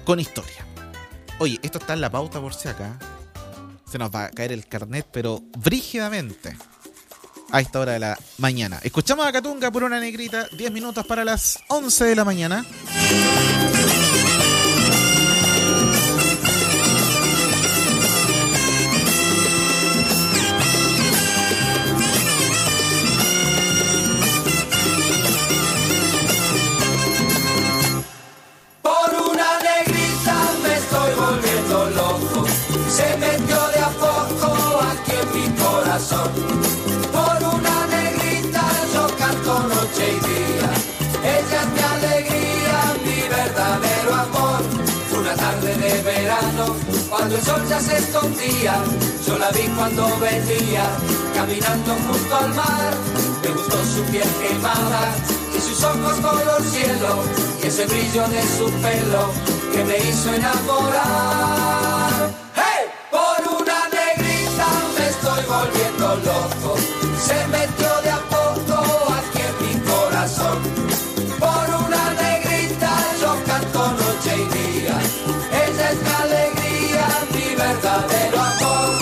con historia. Oye, esto está en la pauta por si acá. Se nos va a caer el carnet, pero brígidamente a esta hora de la mañana. Escuchamos a Catunga por una negrita, 10 minutos para las 11 de la mañana. Por una negrita me estoy volviendo loco. Se metió de a poco aquí en mi corazón. Por una negrita yo canto noche y día. Ella es mi alegría, mi verdadero amor. Una tarde de verano, cuando el sol ya se escondía, yo la vi cuando venía, caminando junto al mar. Me gustó su piel quemada y sus ojos color cielo, y ese brillo de su pelo que me hizo enamorar. ¡Hey! Por una negrita me estoy volviendo loco. Se metió de a poco aquí en mi corazón. Por una negrita yo canto noche y día. Ella es mi alegría, mi verdadero amor.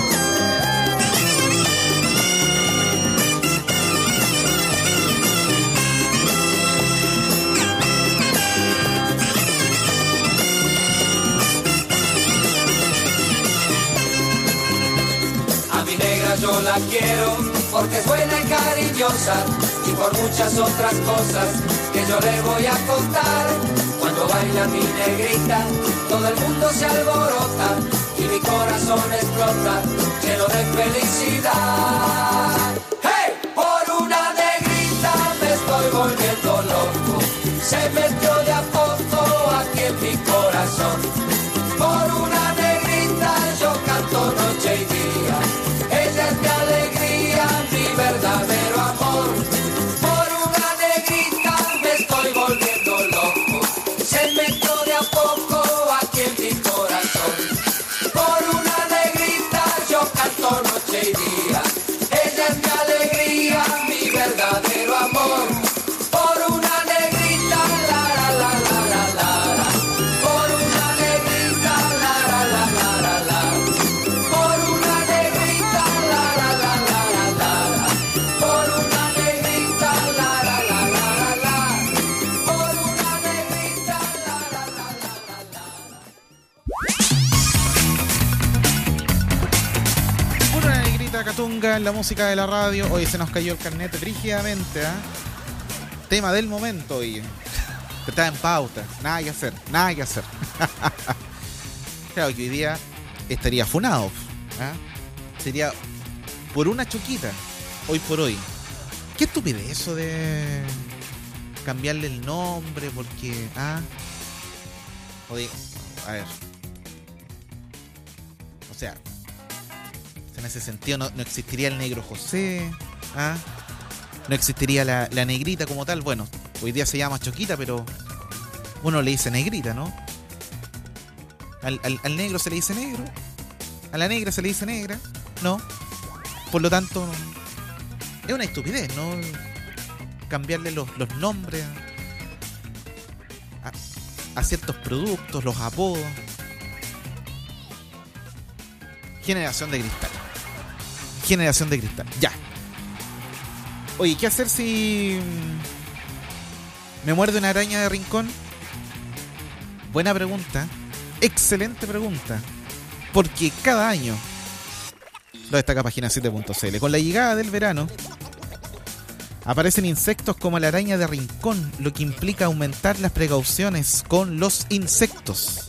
A mi negra yo la quiero porque es buena y cariñosa, y por muchas otras cosas que yo le voy a contar. Cuando baila mi negrita, todo el mundo se alborota y mi corazón explota, lleno de felicidad. ¡Hey! Por una negrita me estoy volviendo loco. Se metió de a poco aquí en mi corazón. Por una negrita yo canto noche y día. Ella es mi alegría, mi verdadero amor. Por una negrita me estoy volviendo loco. Se metió de a poco aquí en mi corazón. Por una negrita yo canto noche y día. Ella es mi alegría, mi verdadero amor. Por una negrita, la la la la la la. Por una negrita, la la la la la la. Por una negrita, la la la la la la. Por una negrita, la la la la la la. Por una negrita, la la la la la la. Una negrita Catunga en la música de la radio. Hoy se nos cayó el carnet brígidamente, ¿eh? Tema del momento hoy. Está en pauta. Nada que hacer, nada que hacer. Claro que hoy día estaría funado, ¿eh? Sería por una choquita, hoy por hoy. Qué estupidez eso de cambiarle el nombre porque... Oye, a ver. O sea, en ese sentido no existiría el negro José, no existiría la negrita como tal. Bueno, hoy día se llama Choquita, pero uno le dice negrita, ¿no? Al negro se le dice negro, a la negra se le dice negra, ¿no? Por lo tanto, es una estupidez, ¿no? Cambiarle los nombres a ciertos productos, los apodos. Generación de cristal. Generación de cristal. Ya. Oye, ¿qué hacer si me muerde una araña de rincón? Buena pregunta. Excelente pregunta. Porque cada año, lo destaca página 7.cl, con la llegada del verano, aparecen insectos como la araña de rincón, lo que implica aumentar las precauciones con los insectos.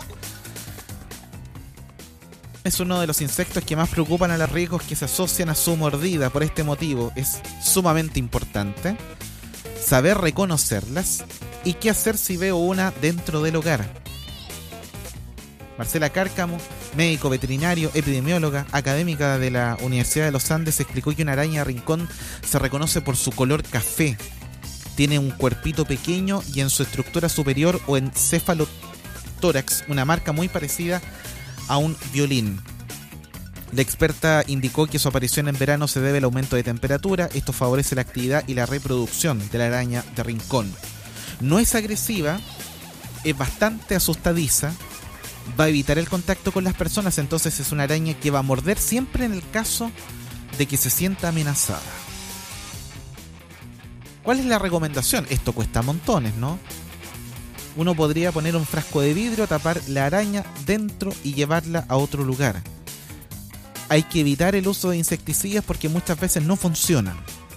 Es uno de los insectos que más preocupan a los riesgos que se asocian a su mordida. Por este motivo es sumamente importante saber reconocerlas y qué hacer si veo una dentro del hogar. Marcela Cárcamo, médico veterinario, epidemióloga, académica de la Universidad de los Andes, explicó que una araña de rincón se reconoce por su color café. Tiene un cuerpito pequeño y en su estructura superior o encefalotórax una marca muy parecida a un violín. La experta indicó que su aparición en verano se debe al aumento de temperatura. Esto favorece la actividad y la reproducción de la araña de rincón. No es agresiva, es bastante asustadiza va a evitar el contacto con las personas, entonces es una araña que va a morder siempre en el caso de que se sienta amenazada. ¿Cuál es la recomendación? Esto cuesta montones, ¿no? Uno podría poner un frasco de vidrio, tapar la araña dentro y llevarla a otro lugar. Hay que evitar el uso de insecticidas porque muchas veces no funcionan.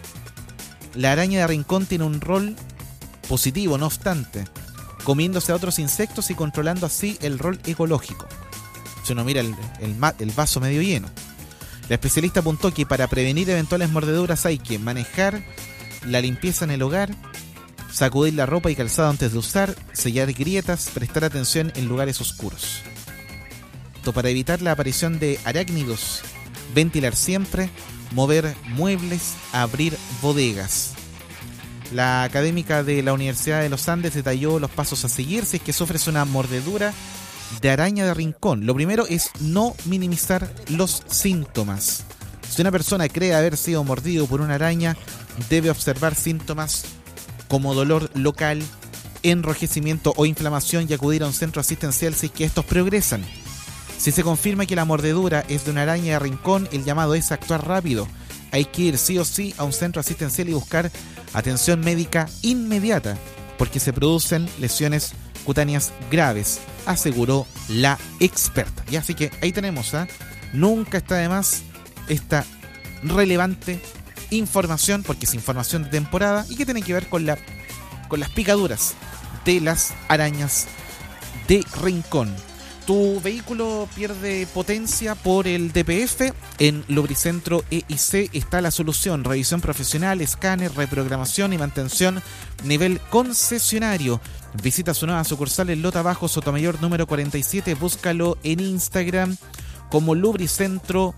La araña de rincón tiene un rol positivo, no obstante, comiéndose a otros insectos y controlando así el rol ecológico. Si uno mira el vaso medio lleno. La especialista apuntó que para prevenir eventuales mordeduras hay que manejar la limpieza en el hogar, sacudir la ropa y calzado antes de usar, sellar grietas, prestar atención en lugares oscuros. Para evitar la aparición de arácnidos, ventilar siempre, mover muebles, abrir bodegas. La académica de la Universidad de los Andes detalló los pasos a seguir si es que sufres una mordedura de araña de rincón. Lo primero es no minimizar los síntomas. Si una persona cree haber sido mordido por una araña, debe observar síntomas como dolor local, enrojecimiento o inflamación y acudir a un centro asistencial si es que estos progresan. Si se confirma que la mordedura es de una araña de rincón, el llamado es actuar rápido. Hay que ir sí o sí a un centro asistencial y buscar atención médica inmediata, porque se producen lesiones cutáneas graves, aseguró la experta. Y así que ahí tenemos, nunca está de más esta relevante información, porque es información de temporada y que tiene que ver con las picaduras de las arañas de rincón. Tu vehículo pierde potencia por el DPF. En Lubricentro EIC está la solución. Revisión profesional, escáner, reprogramación y mantención nivel concesionario. Visita su nueva sucursal en Lota Bajo, Sotomayor número 47. Búscalo en Instagram como Lubricentro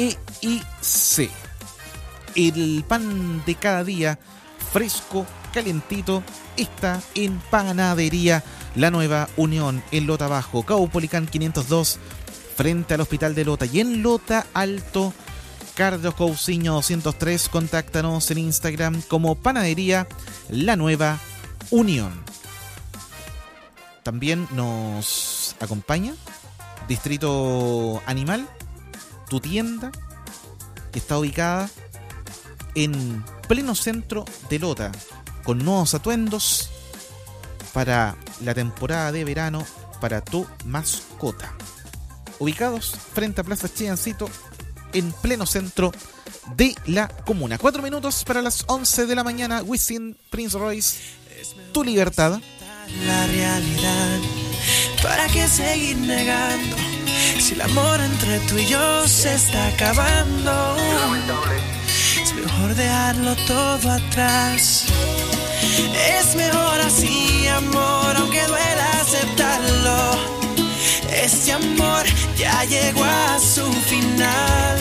EIC. El pan de cada día, fresco, calentito, está en Panadería La Nueva Unión, en Lota Bajo, Caupolicán 502, frente al Hospital de Lota. Y en Lota Alto, Carlos Cousiño 203. Contáctanos en Instagram como Panadería La Nueva Unión. También nos acompaña Distrito Animal, tu tienda que está ubicada en pleno centro de Lota, con nuevos atuendos para la temporada de verano para tu mascota. Ubicados frente a Plaza Chiancito, en pleno centro de la comuna. 4 minutos para las 11 de la mañana. Wisin, Prince Royce, Tu Libertad. La realidad, ¿para qué seguir negando? Si el amor entre tú y yo se está acabando, es mejor dejarlo todo atrás. Es mejor así, amor, aunque duela aceptarlo. Este amor ya llegó a su final.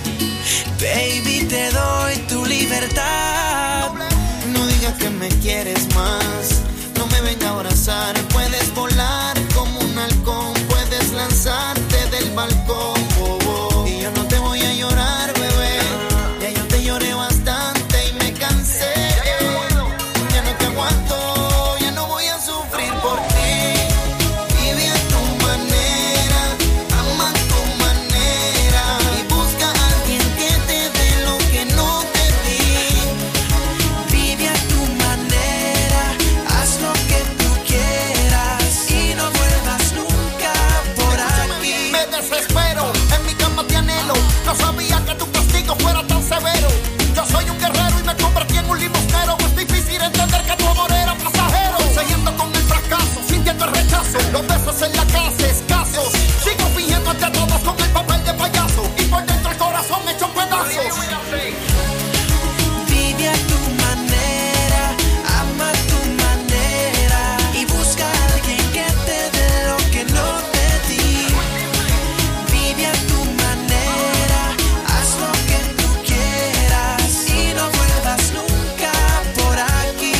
Baby, te doy tu libertad. No digas que me quieres más, no me venga a abrazar. Puedes volar como un halcón, puedes lanzarte del balcón, oh, oh. Y yo no te voy a llorar, bebé. Ya yo te lloré bastante y me cansé. Ya no te aguanto, ya no voy a sufrir por ti. Vive a tu manera, ama a tu manera y busca a alguien que te dé lo que no te di. Vive a tu manera, haz lo que tú quieras y no vuelvas nunca por aquí. Me desespero, en mi cama te anhelo. No sabía que tu castigo fuera tan severo. Yo soy un guerrero y me convertí en un limosnero. Es difícil entender que tu amor era pasajero. Siguiendo con el fracaso, sintiendo el rechazo. Los besos en la casa escasos. Sigo fingiendo ante todos con el papel de payaso. Y por dentro el corazón hecho pedazos. Vive a tu manera, ama a tu manera y busca a alguien que te dé lo que no te di. Vive a tu manera, haz lo que tú quieras y no vuelvas nunca por aquí.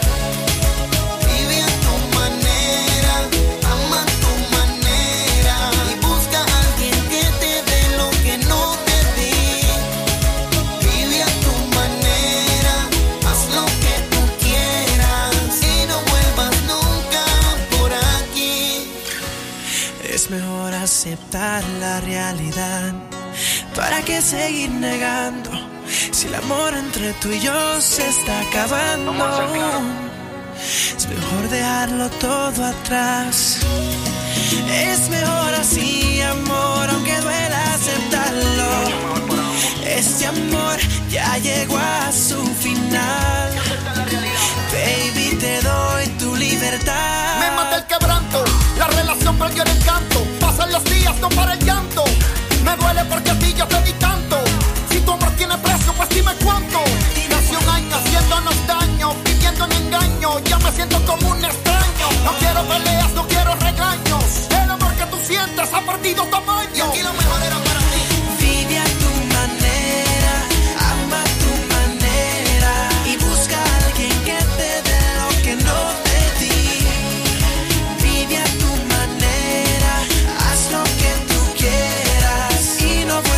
Vive a tu manera, ama a tu manera Es mejor aceptar la realidad. ¿Para qué seguir negando si el amor entre tú y yo se está acabando? Es mejor dejarlo todo atrás. Es mejor así, amor, aunque duela aceptarlo. Este amor ya llegó a su final.